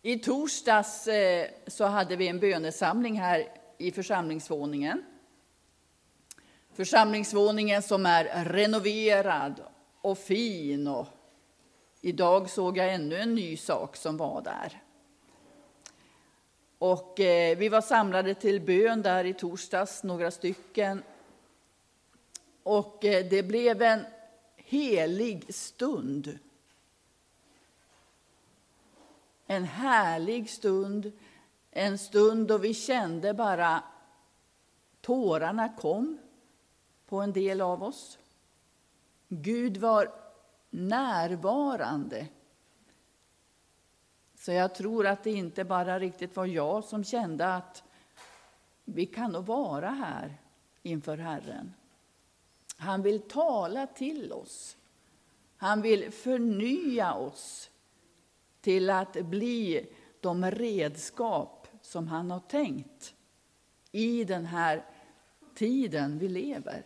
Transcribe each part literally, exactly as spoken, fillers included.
I torsdags eh, så hade vi en bönesamling här i församlingsvåningen. Församlingsvåningen som är renoverad och fin. Och idag såg jag ännu en ny sak som var där. Och eh, vi var samlade till bön där i torsdags, några stycken. Och eh, det blev en helig stund. En härlig stund, en stund då vi kände bara tårarna kom på en del av oss. Gud var närvarande. Så jag tror att det inte bara riktigt var jag som kände att vi kan nog vara här inför Herren. Han vill tala till oss. Han vill förnya oss till att bli de redskap som han har tänkt i den här tiden vi lever.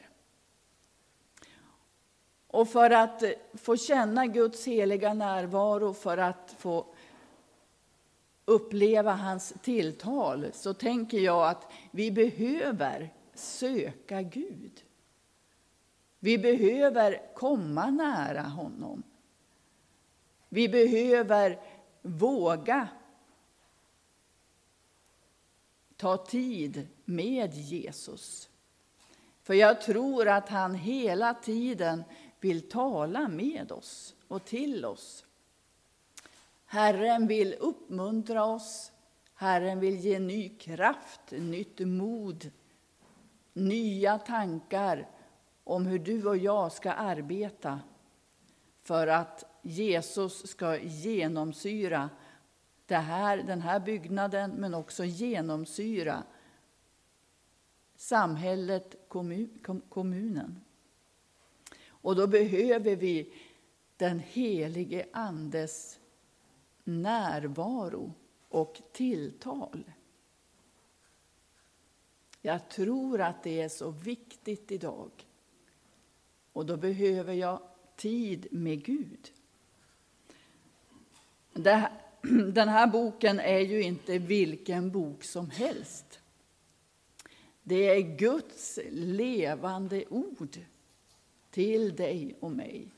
Och för att få känna Guds heliga närvaro, för att få uppleva hans tilltal, så tänker jag att vi behöver söka Gud. Vi behöver komma nära honom. Vi behöver våga ta tid med Jesus. För jag tror att han hela tiden vill tala med oss och till oss. Herren vill uppmuntra oss. Herren vill ge ny kraft, nytt mod, nya tankar om hur du och jag ska arbeta för att Jesus ska genomsyra det här, den här byggnaden, men också genomsyra samhället, kommun, kommunen. Och då behöver vi den helige andes närvaro och tilltal. Jag tror att det är så viktigt idag. Och då behöver jag tid med Gud. Den här boken är ju inte vilken bok som helst. Det är Guds levande ord till dig och mig.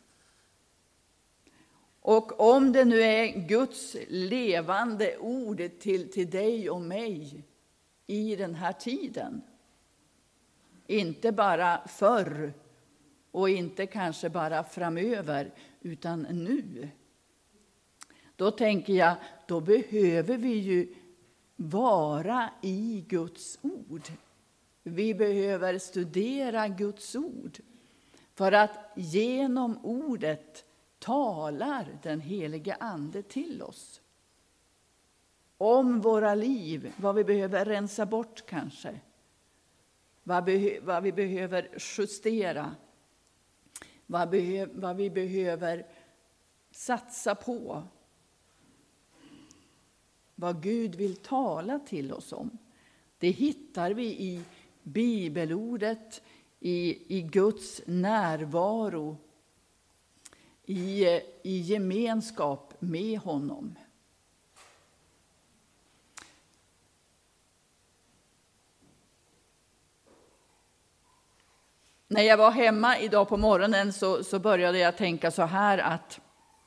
Och om det nu är Guds levande ord till, till dig och mig i den här tiden, inte bara förr och inte kanske bara framöver, utan nu, då tänker jag, då behöver vi ju vara i Guds ord. Vi behöver studera Guds ord. För att genom ordet talar den helige ande till oss. Om våra liv, vad vi behöver rensa bort kanske. Vad, be- vad vi behöver justera. Vad, behö- vad vi behöver satsa på. Vad Gud vill tala till oss om. Det hittar vi i bibelordet, i, i Guds närvaro, i, i gemenskap med honom. När jag var hemma idag på morgonen så, så började jag tänka så här att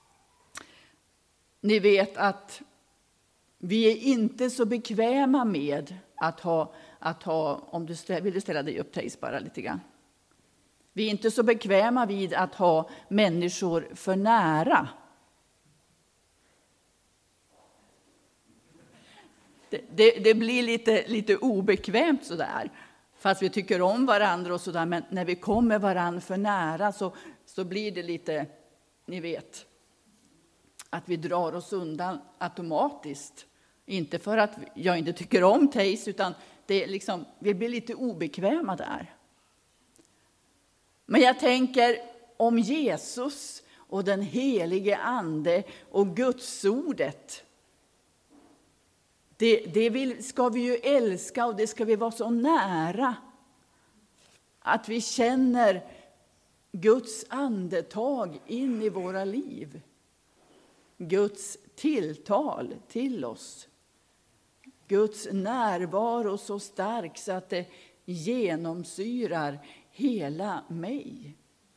ni vet att vi är inte så bekväma med att ha, att ha om du ställ, vill du ställa dig upp Theis bara lite grann. Vi är inte så bekväma vid att ha människor för nära. Det, det, det blir lite, lite obekvämt sådär. Fast vi tycker om varandra och sådär. Men när vi kommer varandra för nära så, så blir det lite, ni vet, att vi drar oss undan automatiskt. Inte för att jag inte tycker om Theis, utan det är liksom, vi blir lite obekväma där. Men jag tänker om Jesus och den helige ande och Guds ordet. Det, det vill, ska vi ju älska och det ska vi vara så nära. Att vi känner Guds andetag in i våra liv. Guds tilltal till oss. Guds närvaro så stark så att det genomsyrar hela mig.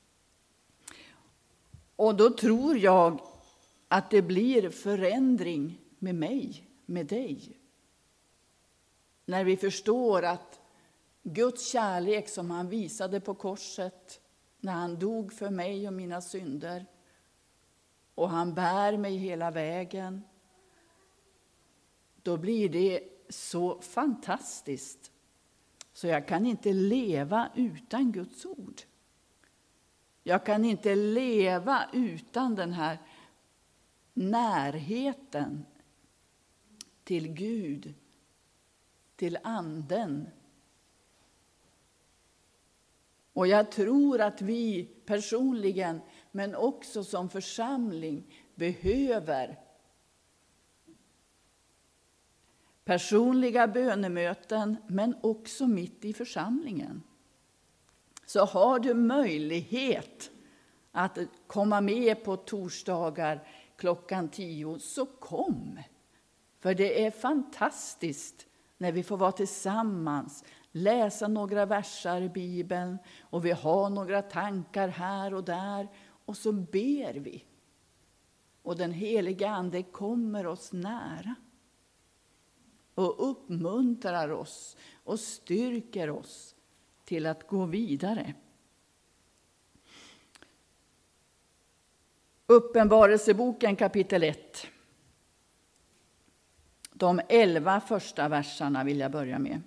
Och då tror jag att det blir förändring med mig, med dig. När vi förstår att Guds kärlek som han visade på korset, när han dog för mig och mina synder, och han bär mig hela vägen, då blir det så fantastiskt. Så jag kan inte leva utan Guds ord. Jag kan inte leva utan den här närheten till Gud, till anden. Och jag tror att vi personligen, men också som församling, behöver personliga bönemöten, men också mitt i församlingen. Så har du möjlighet att komma med på torsdagar klockan tio, så kom. För det är fantastiskt när vi får vara tillsammans, läsa några versar i Bibeln, och vi har några tankar här och där, och så ber vi. Och den heliga ande kommer oss nära och uppmuntrar oss och styrker oss till att gå vidare. Uppenbarelseboken kapitel ett. De elva första verserna vill jag börja med.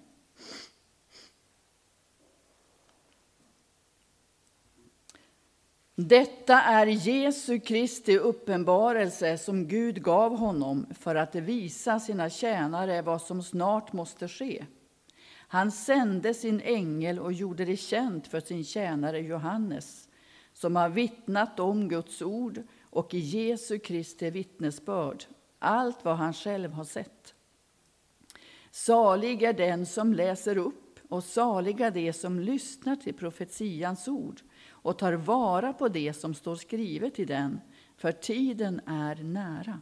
Detta är Jesu Kristi uppenbarelse som Gud gav honom för att visa sina tjänare vad som snart måste ske. Han sände sin ängel och gjorde det känt för sin tjänare Johannes, som har vittnat om Guds ord och i Jesu Kristi vittnesbörd, allt vad han själv har sett. Salig är den som läser upp, och saliga de som lyssnar till profetians ord och tar vara på det som står skrivet i den, för tiden är nära.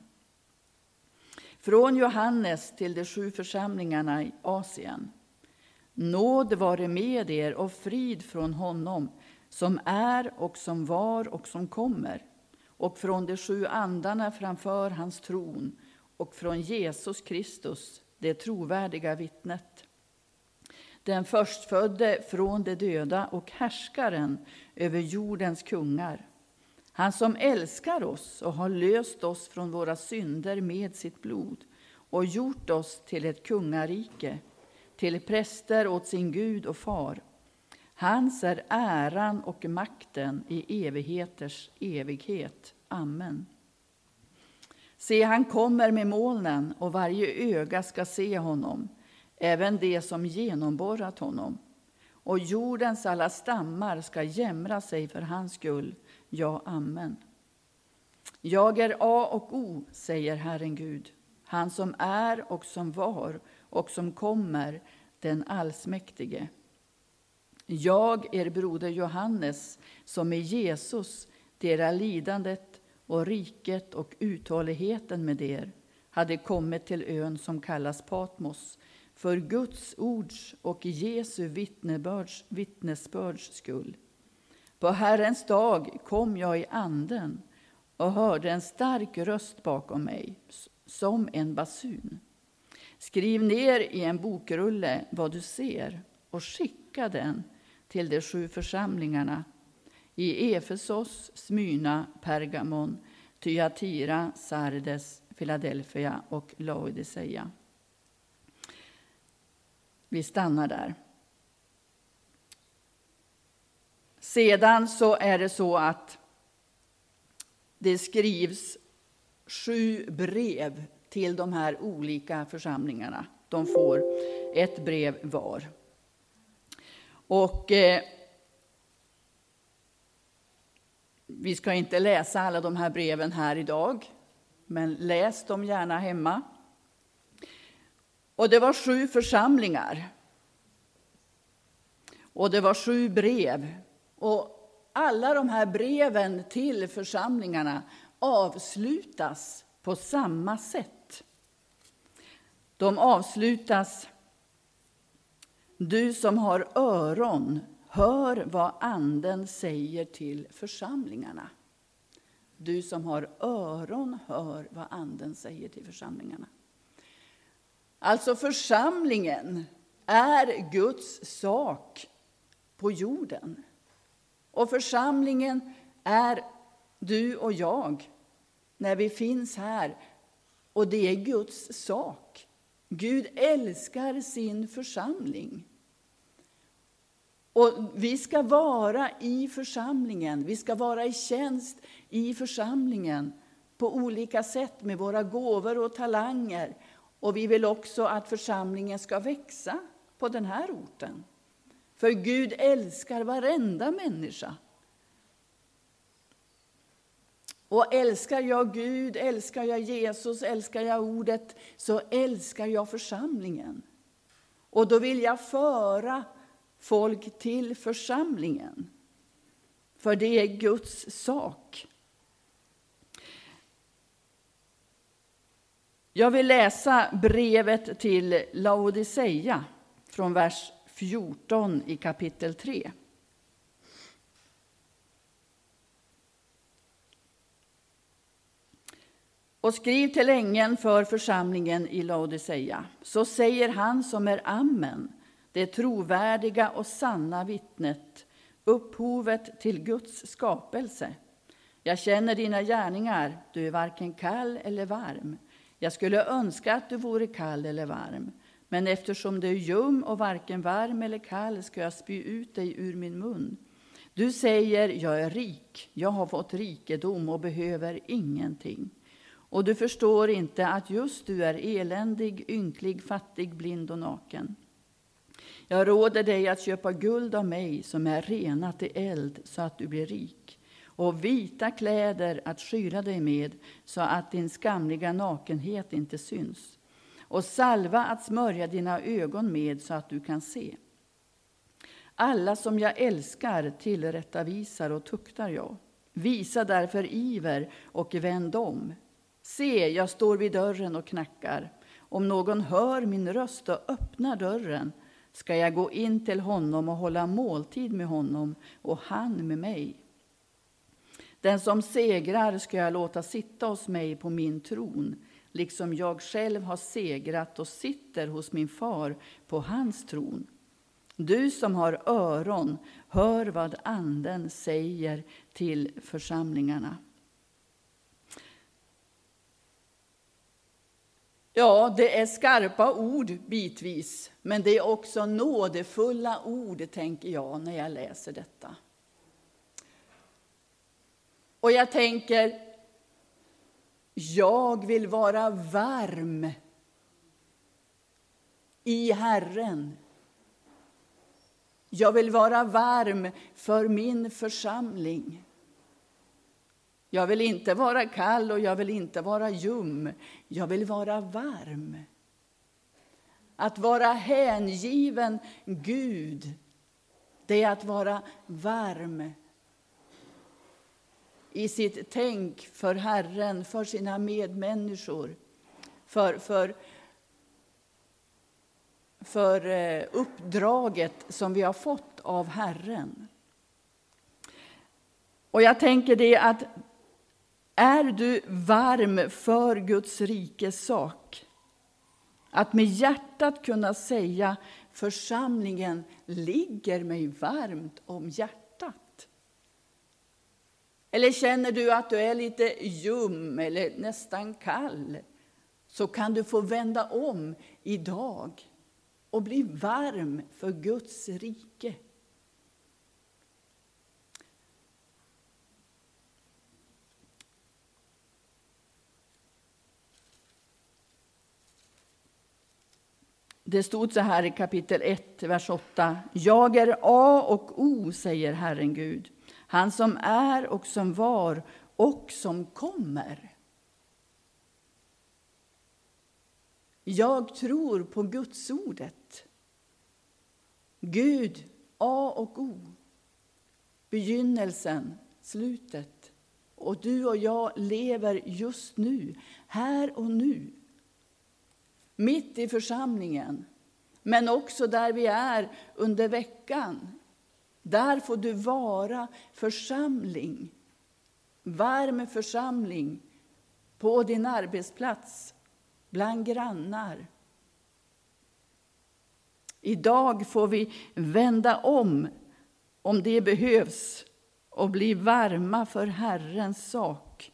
Från Johannes till de sju församlingarna i Asien. Nåd vare med er och frid från honom som är och som var och som kommer, och från de sju andarna framför hans tron, och från Jesus Kristus, det trovärdiga vittnet. Den förstfödde från de döda och härskaren över jordens kungar. Han som älskar oss och har löst oss från våra synder med sitt blod och gjort oss till ett kungarike, till präster åt sin Gud och far. Hans är äran och makten i evigheters evighet. Amen. Se, han kommer med molnen, och varje öga ska se honom, även det som genomborrat honom. Och jordens alla stammar ska jämra sig för hans skull. Ja, amen. Jag är A och O, säger Herren Gud, han som är och som var och som kommer, den allsmäktige. Jag är broder Johannes, som är Jesus, dera lidandet och riket och uthålligheten med er, hade kommit till ön som kallas Patmos, för Guds ords och Jesu vittnesbörds, vittnesbörds skull. På Herrens dag kom jag i anden och hörde en stark röst bakom mig, som en basun. Skriv ner i en bokrulle vad du ser och skicka den till de sju församlingarna i Efesos, Smyrna, Pergamon, Thyatira, Sardes, Philadelphia och Laodicea. Vi stannar där. Sedan så är det så att det skrivs sju brev till de här olika församlingarna. De får ett brev var. Och eh, vi ska inte läsa alla de här breven här idag, men läs dem gärna hemma. Och det var sju församlingar. Och det var sju brev. Och alla de här breven till församlingarna avslutas på samma sätt. De avslutas: du som har öron, hör vad anden säger till församlingarna. Du som har öron, hör vad anden säger till församlingarna. Alltså församlingen är Guds sak på jorden. Och församlingen är du och jag när vi finns här. Och det är Guds sak. Gud älskar sin församling. Och vi ska vara i församlingen. Vi ska vara i tjänst i församlingen på olika sätt med våra gåvor och talanger. Och vi vill också att församlingen ska växa på den här orten. För Gud älskar varenda människa. Och älskar jag Gud, älskar jag Jesus, älskar jag ordet, så älskar jag församlingen. Och då vill jag föra folk till församlingen. För det är Guds sak. Jag vill läsa brevet till Laodicea från vers fjorton i kapitel tre. Och skriv till ängeln för församlingen i Laodicea. Så säger han som är Amen, det trovärdiga och sanna vittnet, upphovet till Guds skapelse. Jag känner dina gärningar, du är varken kall eller varm. Jag skulle önska att du vore kall eller varm. Men eftersom du är ljum och varken varm eller kall ska jag spy ut dig ur min mun. Du säger, jag är rik, jag har fått rikedom och behöver ingenting. Och du förstår inte att just du är eländig, ynklig, fattig, blind och naken. Jag råder dig att köpa guld av mig som är renat i eld så att du blir rik. Och vita kläder att skyla dig med så att din skamliga nakenhet inte syns. Och salva att smörja dina ögon med så att du kan se. Alla som jag älskar tillrättavisar och tuktar jag. Visa därför iver och vänd om. Se, jag står vid dörren och knackar. Om någon hör min röst och öppnar dörren ska jag gå in till honom och hålla måltid med honom och han med mig. Den som segrar ska jag låta sitta hos mig på min tron, liksom jag själv har segrat och sitter hos min far på hans tron. Du som har öron, hör vad anden säger till församlingarna. Ja, det är skarpa ord bitvis, men det är också nådefulla ord, tänker jag när jag läser detta. Och jag tänker, jag vill vara varm i Herren. Jag vill vara varm för min församling. Jag vill inte vara kall och jag vill inte vara ljum. Jag vill vara varm. Att vara hängiven Gud, det är att vara varm i sitt tänk för Herren, för sina medmänniskor, för, för, för uppdraget som vi har fått av Herren. Och jag tänker det att är du varm för Guds rikes sak? Att med hjärtat kunna säga, församlingen ligger mig varmt om hjärtat. Eller känner du att du är lite ljum eller nästan kall, så kan du få vända om idag och bli varm för Guds rike. Det stod så här i kapitel ett, vers åtta. Jag är A och O, säger Herren Gud. Han som är och som var och som kommer. Jag tror på Guds ordet. Gud, A och O. Begynnelsen, slutet. Och du och jag lever just nu, här och nu. Mitt i församlingen, men också där vi är under veckan. Där får du vara församling, varm församling på din arbetsplats, bland grannar. Idag får vi vända om, om det behövs, och bli varma för Herrens sak.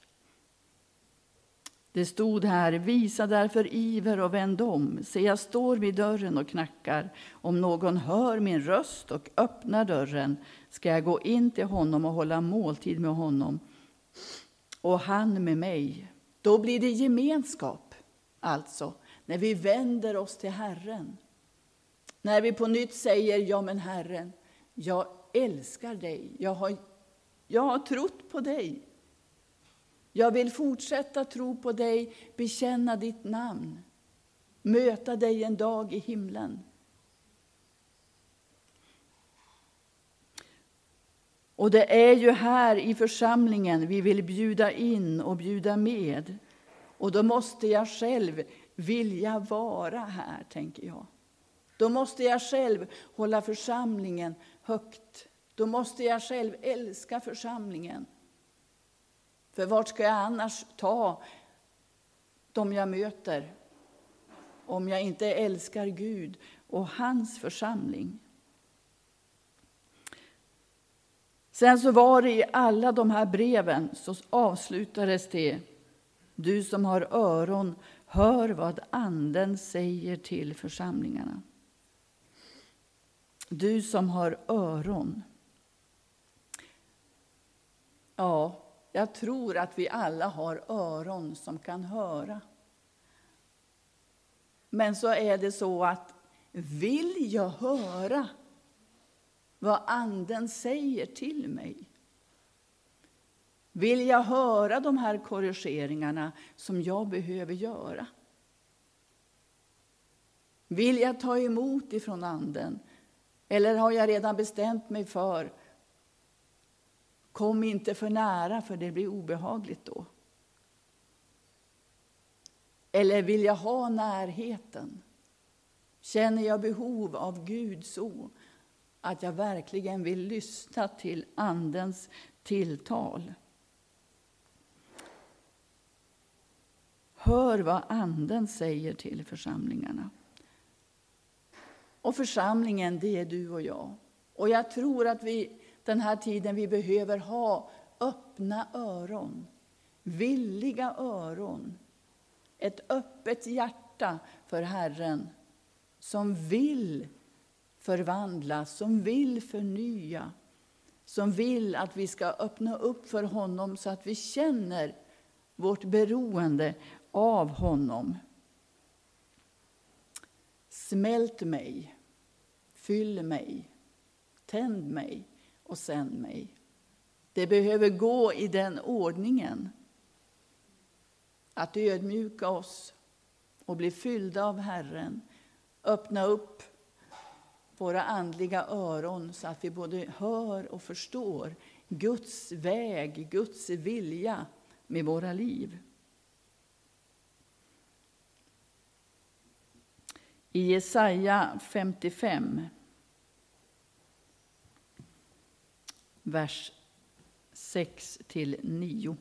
Det stod här: visa därför iver och vänd om. Se, jag står vid dörren och knackar. Om någon hör min röst och öppnar dörren, ska jag gå in till honom och hålla måltid med honom och han med mig. Då blir det gemenskap, alltså, när vi vänder oss till Herren. När vi på nytt säger: ja men Herren, jag älskar dig. Jag har, jag har trott på dig. Jag vill fortsätta tro på dig, bekänna ditt namn. Möta dig en dag i himlen. Och det är ju här i församlingen vi vill bjuda in och bjuda med. Och då måste jag själv vilja vara här, tänker jag. Då måste jag själv hålla församlingen högt. Då måste jag själv älska församlingen. För vart ska jag annars ta de jag möter om jag inte älskar Gud och hans församling? Sen så var det i alla de här breven så avslutades det: du som har öron, hör vad anden säger till församlingarna. Du som har öron. Ja, jag tror att vi alla har öron som kan höra. Men så är det så att vill jag höra vad anden säger till mig? Vill jag höra de här korrigeringarna som jag behöver göra? Vill jag ta emot ifrån anden? Eller har jag redan bestämt mig för: kom inte för nära, för det blir obehagligt då? Eller vill jag ha närheten? Känner jag behov av Gud så att jag verkligen vill lyssna till andens tilltal? Hör vad anden säger till församlingarna. Och församlingen, det är du och jag. Och jag tror att vi den här tiden vi behöver ha öppna öron, villiga öron, ett öppet hjärta för Herren som vill förvandla, som vill förnya, som vill att vi ska öppna upp för honom så att vi känner vårt beroende av honom. Smält mig, fyll mig, tänd mig och sänd mig. Det behöver gå i den ordningen. Att ödmjuka oss och bli fyllda av Herren. Öppna upp våra andliga öron så att vi både hör och förstår Guds väg, Guds vilja med våra liv. I Jesaja femtiofem, vers sex till nio.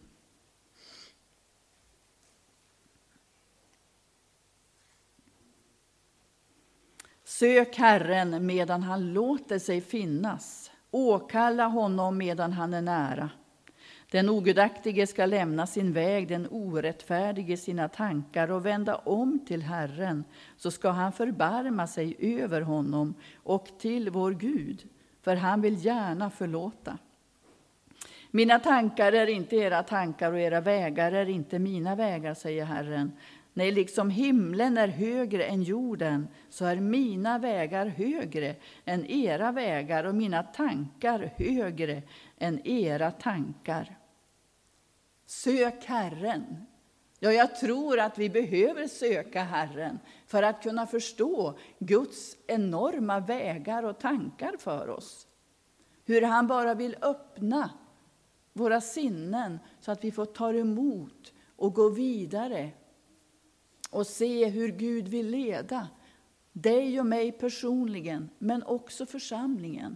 Sök Herren medan han låter sig finnas. Åkalla honom medan han är nära. Den ogudaktige ska lämna sin väg, den orättfärdige sina tankar och vända om till Herren, så ska han förbarma sig över honom och till vår Gud, för han vill gärna förlåta. Mina tankar är inte era tankar och era vägar är inte mina vägar, säger Herren. Nej, liksom himlen är högre än jorden, så är mina vägar högre än era vägar och mina tankar högre än era tankar. Sök Herren. Ja, jag tror att vi behöver söka Herren för att kunna förstå Guds enorma vägar och tankar för oss. Hur han bara vill öppna våra sinnen så att vi får ta emot och gå vidare och se hur Gud vill leda dig och mig personligen, men också församlingen.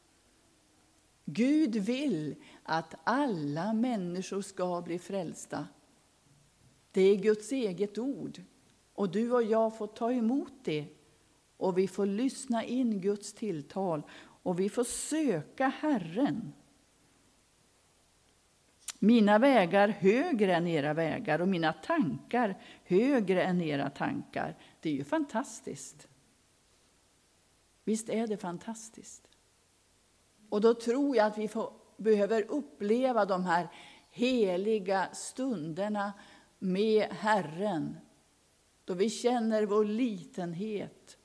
Gud vill att alla människor ska bli frälsta. Det är Guds eget ord. Och du och jag får ta emot det. Och vi får lyssna in Guds tilltal. Och vi får söka Herren. Mina vägar högre än era vägar och mina tankar högre än era tankar. Det är ju fantastiskt. Visst är det fantastiskt. Och då tror jag att vi får, behöver uppleva de här heliga stunderna med Herren. Då vi känner vår litenhet.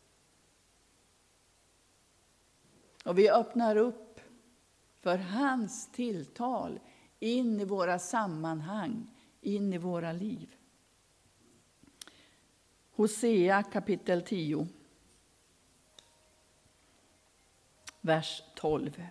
Och vi öppnar upp för hans tilltal in i våra sammanhang, in i våra liv. Hosea kapitel tio. Vers tolv.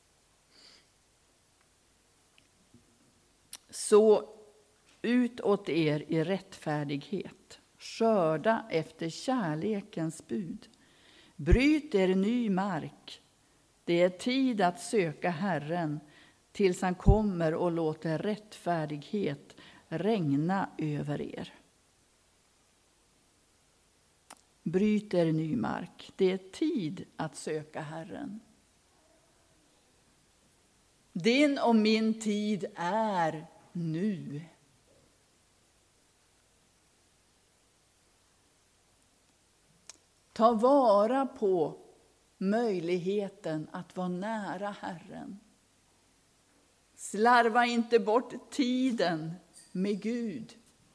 Så ut åt er i rättfärdighet, skörda efter kärlekens bud. Bryt er ny mark. Det är tid att söka Herren tills han kommer och låter rättfärdighet regna över er. Bryt er ny mark. Det är tid att söka Herren. Din och min tid är nu. Ta vara på möjligheten att vara nära Herren. Slarva inte bort tiden med Gud.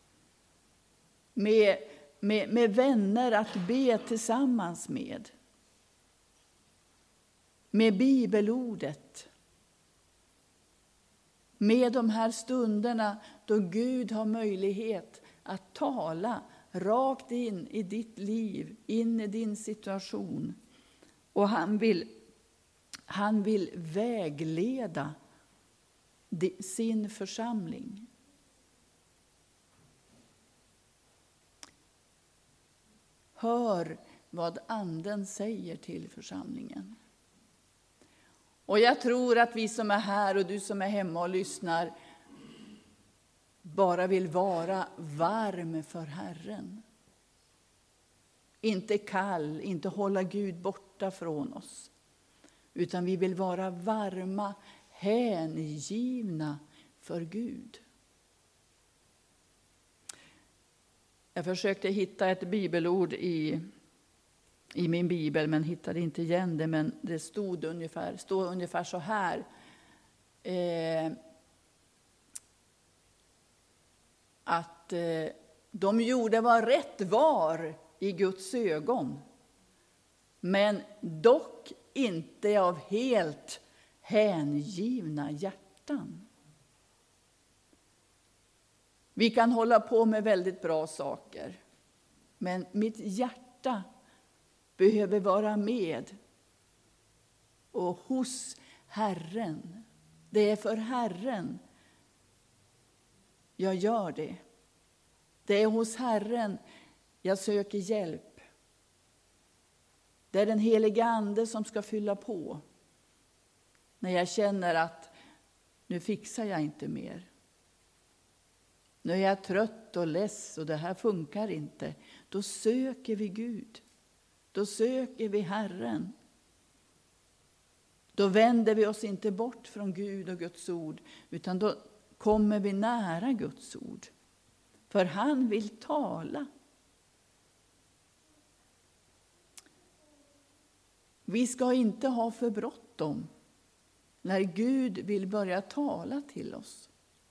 Med, med, med vänner att be tillsammans med. Med bibelordet. Med de här stunderna då Gud har möjlighet att tala rakt in i ditt liv, in i din situation. Och han vill, han vill vägleda sin församling. Hör vad anden säger till församlingen. Och jag tror att vi som är här och du som är hemma och lyssnar bara vill vara varm för Herren. Inte kall, inte hålla Gud borta från oss. Utan vi vill vara varma, hängivna för Gud. Jag försökte hitta ett bibelord i, i min bibel men hittade inte igen det. Men det stod ungefär, stod ungefär så här. Eh, att eh, de gjorde vad rätt var i Guds ögon. Men dock inte av helt hängivna hjärtan. Vi kan hålla på med väldigt bra saker. Men mitt hjärta behöver vara med. Och hos Herren. Det är för Herren jag gör det. Det är hos Herren jag söker hjälp. Det är den heliga ande som ska fylla på. När jag känner att nu fixar jag inte mer. Nu är jag trött och less och det här funkar inte. Då söker vi Gud. Då söker vi Herren. Då vänder vi oss inte bort från Gud och Guds ord. Utan då kommer vi nära Guds ord. För han vill tala. Vi ska inte ha för bråttom när Gud vill börja tala till oss.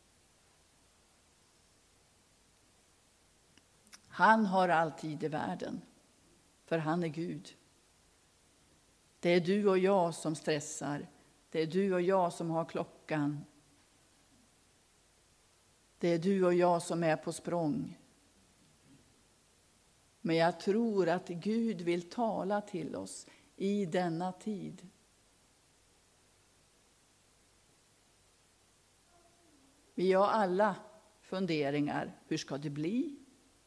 Han har alltid i världen, för han är Gud. Det är du och jag som stressar. Det är du och jag som har klockan. Det är du och jag som är på språng. Men jag tror att Gud vill tala till oss i denna tid. Vi har alla funderingar. Hur ska det bli?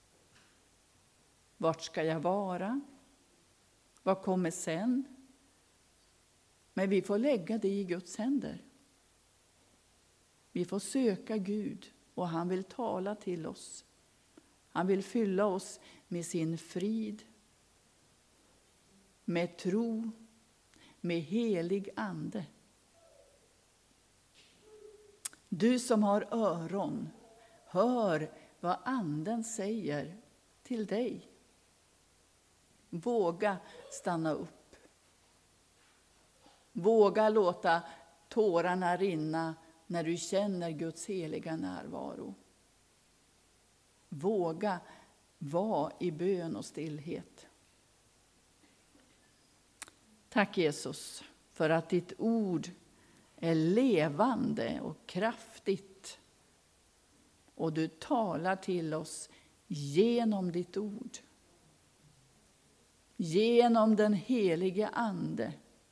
Vart ska jag vara? Vad kommer sen? Men vi får lägga det i Guds händer. Vi får söka Gud och han vill tala till oss. Han vill fylla oss med sin frid, med tro, med helig ande. Du som har öron, hör vad anden säger till dig. Våga stanna upp. Våga låta tårarna rinna när du känner Guds heliga närvaro. Våga vara i bön och stillhet. Tack Jesus för att ditt ord är levande och kraftigt. Och du talar till oss genom ditt ord. Genom den helige ande.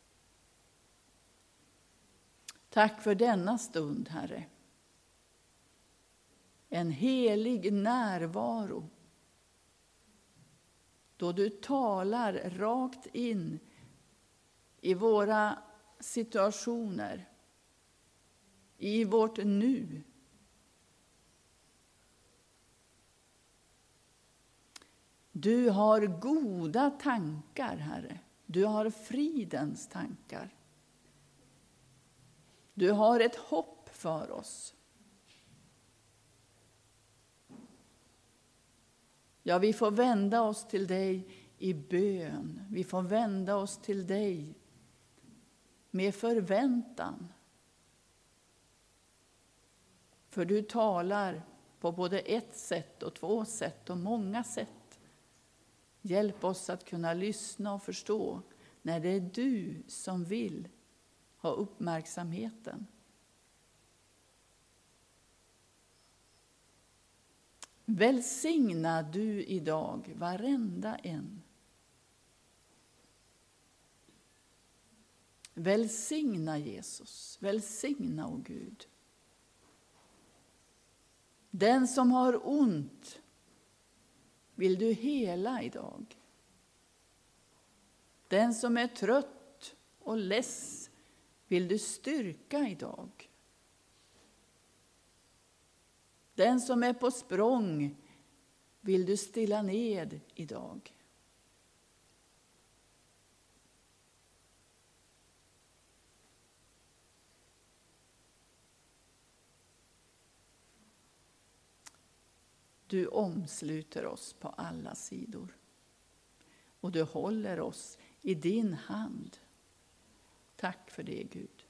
Tack för denna stund, Herre. En helig närvaro. Då du talar rakt in i våra situationer. I vårt nu. Du har goda tankar, Herre. Du har fridens tankar. Du har ett hopp för oss. Ja, vi får vända oss till dig i bön. Vi får vända oss till dig med förväntan. För du talar på både ett sätt och två sätt och många sätt. Hjälp oss att kunna lyssna och förstå när det är du som vill ha uppmärksamheten. Välsigna du idag varenda en. Välsigna Jesus, välsigna, o Gud. Den som har ont vill du hela idag. Den som är trött och less vill du styrka idag. Den som är på språng vill du stilla ned idag. Du omsluter oss på alla sidor. Och du håller oss i din hand. Tack för det, Gud.